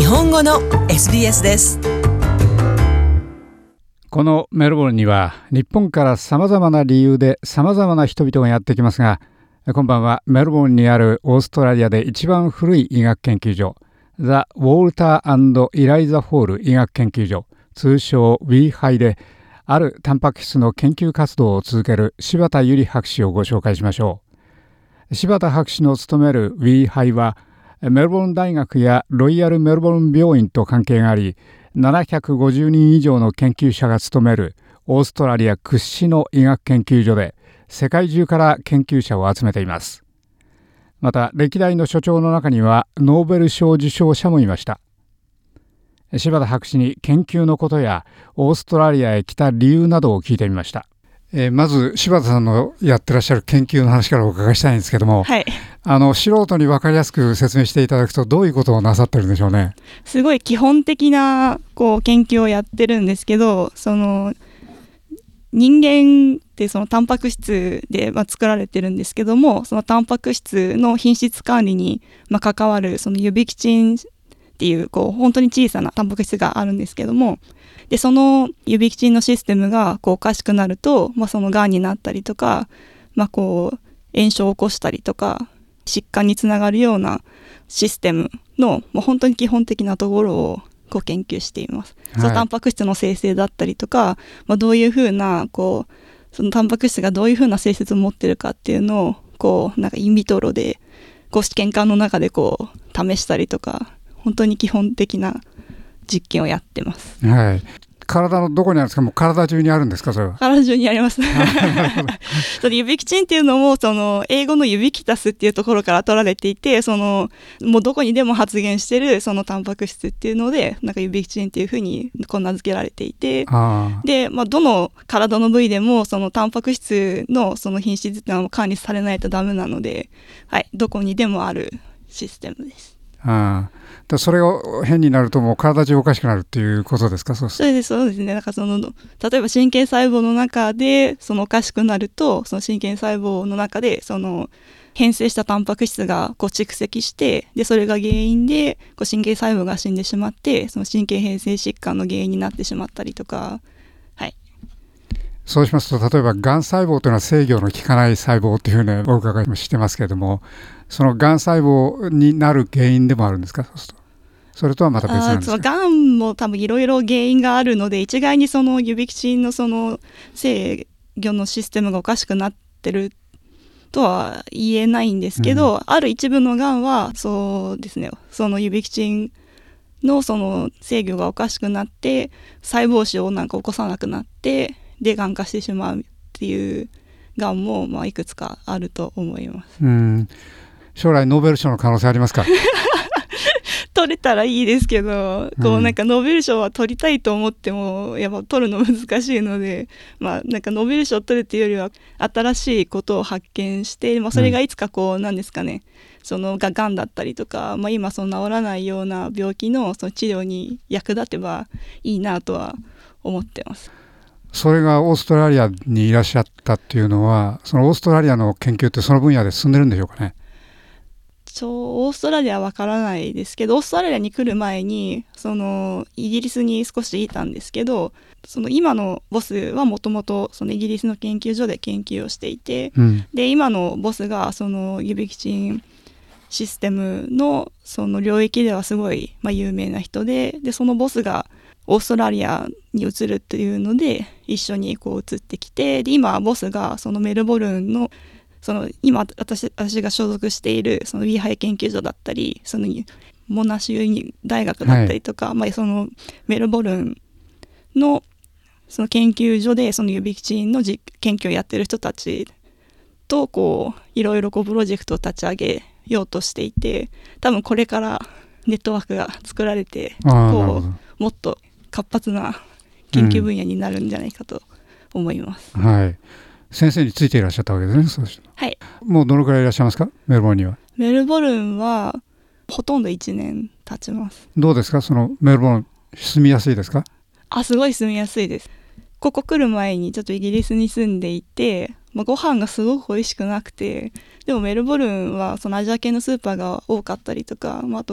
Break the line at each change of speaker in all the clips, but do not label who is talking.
本語の SBS です。
このメルボルンには日本からさまざまな理由でさまざまな人々がやってきますが、今晩はメルボルンにあるオーストラリアで一番古い医学研究所、ザ・ウォルター&イライザ・ホール医学研究所、通称 WEHI であるタンパク質の研究活動を続ける柴田由里博士をご紹介しましょう。柴田博士の務める WEHI はメルボルン大学やロイヤルメルボルン病院と関係があり、750人以上の研究者が務めるオーストラリア屈指の医学研究所で世界中から研究者を集めています。また歴代の所長の中にはノーベル賞受賞者もいました。柴田博士に研究のことやオーストラリアへ来た理由などを聞いてみました。まず柴田さんのやってらっしゃる研究の話からお伺いしたいんですけども、
はい、
素人に分かりやすく説明していただくとどういうことをなさってるんでしょうね。
すごい基本的な研究をやってるんですけど、人間ってタンパク質で作られてるんですけども、そのタンパク質の品質管理に関わるユビキチンっていう本当に小さなタンパク質があるんですけども、でそのユビキチンのシステムがおかしくなると、そのがんになったりとか、炎症を起こしたりとか疾患につながるようなシステムの本当に基本的なところを研究しています。はい、そのタンパク質の生成だったりとか、どういうふうなそのタンパク質がどういうふうな性質を持ってるかっていうのをインビトロで試験管の中で試したりとか、本当に基本的な実験をやってます。
はい、体のどこにあるんですか？もう体中にあるんですか？それは
体中にありますそのユビキチンっていうのも英語のユビキタスっていうところから取られていて、もうどこにでも発現してるそのタンパク質っていうのでユビキチンっていうふうに名付けられていて、で、どの体の部位でもそのタンパク質のその品質っていうのは管理されないとダメなので、はい、どこにでもあるシステムです。
それが変になるともう体中おかしくなるっていうことですか？そう
ですね。例えば神経細胞の中でおかしくなると、その神経細胞の中で変性したタンパク質が蓄積して、でそれが原因で神経細胞が死んでしまって、その神経変性疾患の原因になってしまったりとか。はい、
そうしますと、例えばがん細胞というのは制御の効かない細胞というふうにお伺いもしてますけれども、そのがん細胞になる原因でもあるんですか？それとはまた別なんですか？
がんも多分いろいろ原因があるので、一概にユビキチンの制御のシステムがおかしくなってるとは言えないんですけど、ある一部のがんはそうですね、ユビキチンの制御がおかしくなって細胞死を起こさなくなってでがん化してしまうっていうがんもいくつかあると思います。
将来ノーベル賞の可能性ありますか？
取れたらいいですけど、ノーベル賞は取りたいと思ってもやっぱ取るの難しいので、ノーベル賞を取るっていうよりは新しいことを発見して、それがいつかなんですかね、がんだったりとか、今治らないような病気の治療に役立てばいいなとは思ってます。
それがオーストラリアにいらっしゃったっていうのは、そのオーストラリアの研究ってその分野で進んでるんでしょうかね？
オーストラリアはわからないですけど、オーストラリアに来る前にイギリスに少しいたんですけど、今のボスはもともとイギリスの研究所で研究をしていて、で今のボスがユビキチンシステムの領域ではすごい有名な人で、そのボスがオーストラリアに移るっていうので一緒に移ってきて、で今ボスがメルボルンの今私が所属しているWEHI研究所だったり、モナッシュ大学だったりとか、メルボルンの研究所でユビキチンの研究をやってる人たちといろいろプロジェクトを立ち上げようとしていて、多分これからネットワークが作られてもっと活発な研究分野になるんじゃないかと思います。
先生についていらっしゃったわけですね。
はい。
もうどのくらいいらっしゃいますか？メルボルンには。
メルボルンはほとんど1年経ちます。
どうですか？メルボルン住みやすいですか？
すごい住みやすいです。ここ来る前にちょっとイギリスに住んでいて、ご飯がすごく美味しくなくて、でもメルボルンはアジア系のスーパーが多かったりとか、あと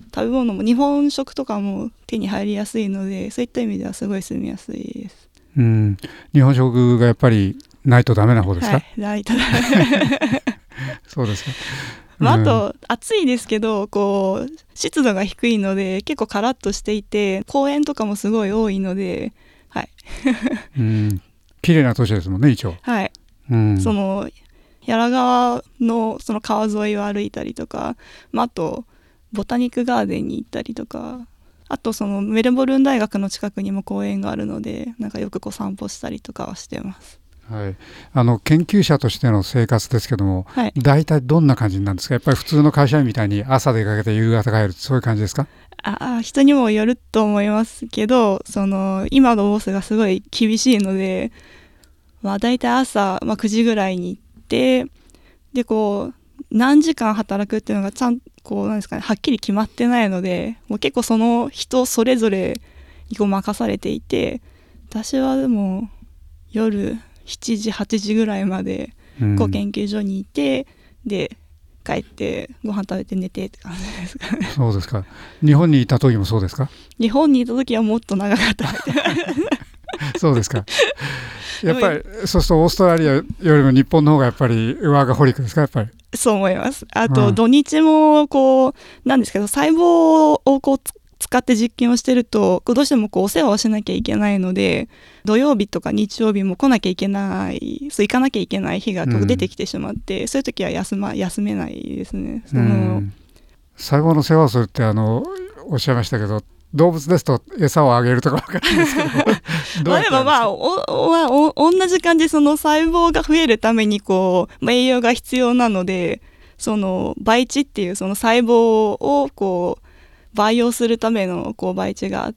食べ物も日本食とかも手に入りやすいので、そういった意味ではすごい住みやすいです。
日本食がやっぱりないとダメな方ですか？
はい、ないとダメ
そうですか。
あと暑いですけどこう湿度が低いので結構カラッとしていて、公園とかもすごい多いので、はい
綺麗な都市ですもんね一応。
はい、その柳川のその川沿いを歩いたりとか、あとボタニックガーデンに行ったりとか、あとそのメルボルン大学の近くにも公園があるので、なんかよくこう散歩したりとかはしてます。
はい、研究者としての生活ですけども、
はい、
大体どんな感じなんですか？やっぱり普通の会社員みたいに朝出かけて夕方帰る、そういう感じですか？
人にもよると思いますけど、その今のボスがすごい厳しいので、大体朝、9時ぐらいに行って、でこう何時間働くっていうのがちゃんこうなんですかね、はっきり決まってないので、もう結構その人それぞれにこう任されていて、私はでも夜7時8時ぐらいまでこう研究所にいて、で帰ってご飯食べて寝てって感じですかね。
そうですか。日本にいた時もそうですか？
日本にいた時はもっと長かった
そうですか。やっぱりそうするとオーストラリアよりも日本の方がやっぱりワーカホリックですか？やっぱり
そう思います。あと土日もこうなんですけど、細胞をこう使って実験をしてるとどうしてもこうお世話をしなきゃいけないので、土曜日とか日曜日も来なきゃいけない、行かなきゃいけない日が出てきてしまって、そういう時は休めないですね。
細胞の世話をするっておっしゃいましたけど、動物ですと餌をあげるとか分かるんですけど
でも同じ感じでその細胞が増えるためにこう、栄養が必要なので、その培地っていうその細胞をこう培養するためのこう培地があって、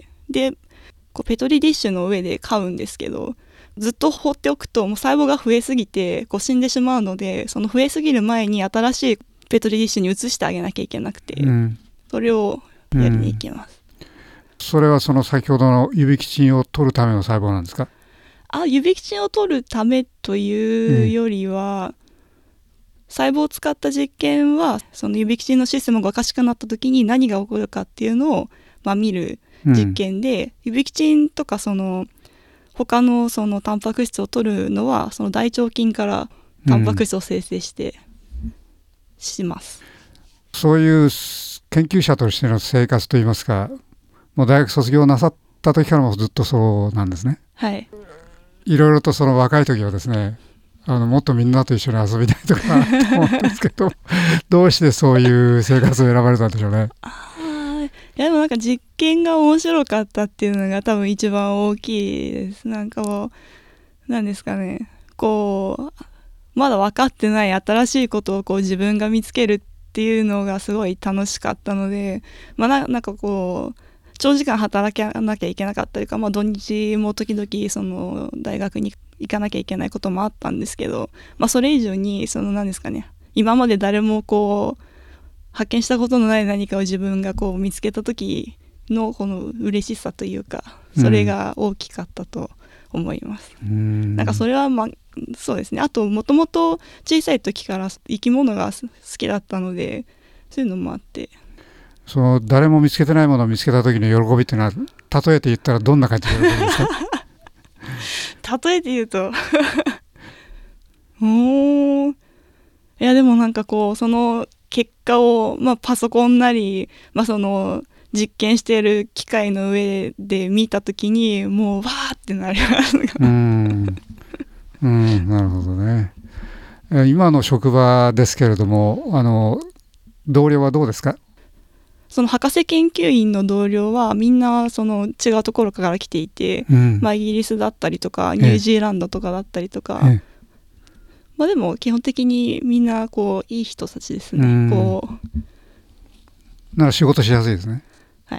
でこうペトリディッシュの上で飼うんですけど、ずっと放っておくともう細胞が増えすぎてこう死んでしまうので、その増えすぎる前に新しいペトリディッシュに移してあげなきゃいけなくて、それをやりに行きます。
それはその先ほどのユビキチンを取るための細胞なんですか？
ユビキチンを取るためというよりは、細胞を使った実験はそのユビキチンのシステムがおかしくなった時に何が起こるかっていうのを、見る実験で、ユビキチンとかその他のそのタンパク質を取るのはその大腸菌からタンパク質を生成してします。
そういう研究者としての生活といいますか、もう大学卒業なさった時からもずっとそうなんですね。
はい。
いろいろとその若い時はですね、もっとみんなと一緒に遊びたいとかと思うんですけどどうしてそういう生活を選ばれたんでしょうね。
いやでもなんか実験が面白かったっていうのが多分一番大きいです。なんかもうなんですかね、こうまだ分かってない新しいことをこう自分が見つけるっていうのがすごい楽しかったので、なんかこう長時間働かなきゃいけなかったりか、土日も時々その大学に行かなきゃいけないこともあったんですけど、それ以上にその何ですかね、今まで誰もこう発見したことのない何かを自分がこう見つけた時のこの嬉しさというか、それが大きかったと思います。なんかそれはそうですね。あともともと小さい時から生き物が好きだったので、そういうのもあって。
その誰も見つけてないものを見つけた時の喜びっていうのは例えて言ったらどんな感じで喜びですか？
例えて言うといやでもなんかこうその結果を、パソコンなり、その実験している機械の上で見た時にもうわーってなります
なるほどね。今の職場ですけれども同僚はどうですか？
その博士研究員の同僚はみんなその違うところから来ていて、イギリスだったりとかニュージーランドとかだったりとか、でも基本的にみんなこういい人たちですね。こ
うなら仕事しやすいですね。
はい。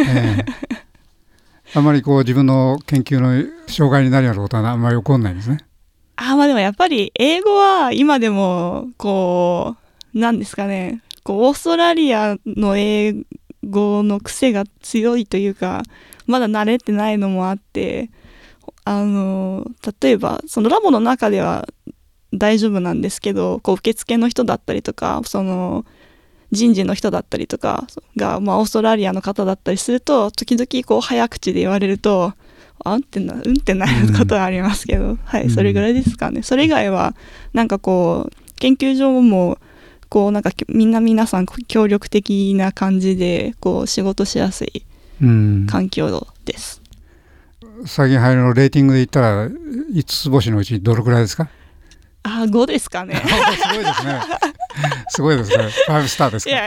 あまりこう自分の研究の障害になるようなことはあんまり起こらないんですね。
でもやっぱり英語は今でもこうなんですかね、こうオーストラリアの英語の癖が強いというか、まだ慣れてないのもあって、例えばそのラボの中では大丈夫なんですけど、こう受付の人だったりとかその人事の人だったりとかが、オーストラリアの方だったりすると時々こう早口で言われるとってなることはありますけど、はい、それぐらいですかね。それ以外はなんかこう研究所もこうなんか皆さん協力的な感じでこう仕事しやすい環境です。
最近入るのレーティングで言ったら5つ星のうちどれくらいですか
？5ですかね。
すごいですね。すごいですね。5スターですか。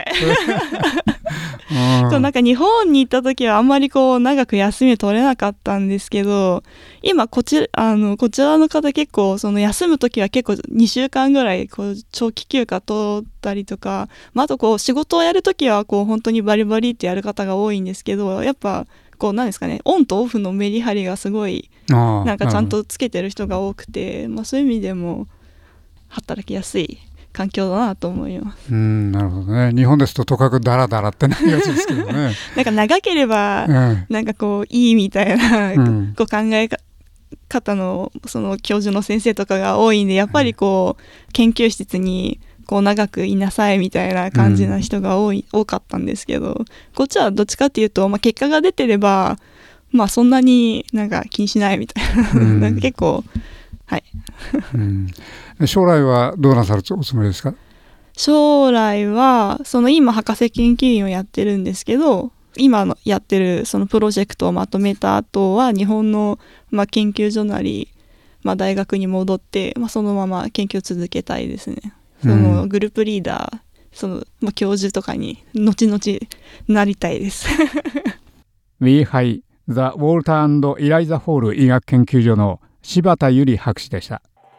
なんか日本に行った時はあんまりこう長く休み取れなかったんですけど、今こちらの方結構その休む時は結構2週間ぐらいこう長期休暇取ったりとか、あとこう仕事をやる時はこう本当にバリバリってやる方が多いんですけど、やっぱこう何ですかね、オンとオフのメリハリがすごいなんかちゃんとつけてる人が多くて、そういう意味でも働きやすい環境だなと思います。
なるほどね。日本ですととかくダラダラってなるやつですけどね。
なんか長ければなんかこういいみたいな、こう考え方のその教授の先生とかが多いんで、やっぱりこう研究室にこう長くいなさいみたいな感じな人が多かったんですけど、こっちはどっちかっていうと、結果が出てればそんなになんか気にしないみたいな、なんか結構はい。
将来はどうなさるおつもりですか？
将来はその今博士研究員をやってるんですけど、今のやってるそのプロジェクトをまとめた後は日本の研究所なり、大学に戻って、そのまま研究を続けたいですね。そのグループリーダー、その教授とかに後々なりたいです。
We High The Walter & Eliza Hall 医学研究所の柴田由里博士でした。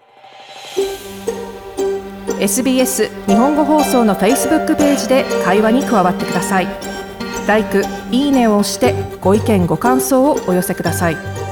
SBS 日本語放送の Facebook ページで会話に加わってください。LIKE、いいねを押してご意見ご感想をお寄せください。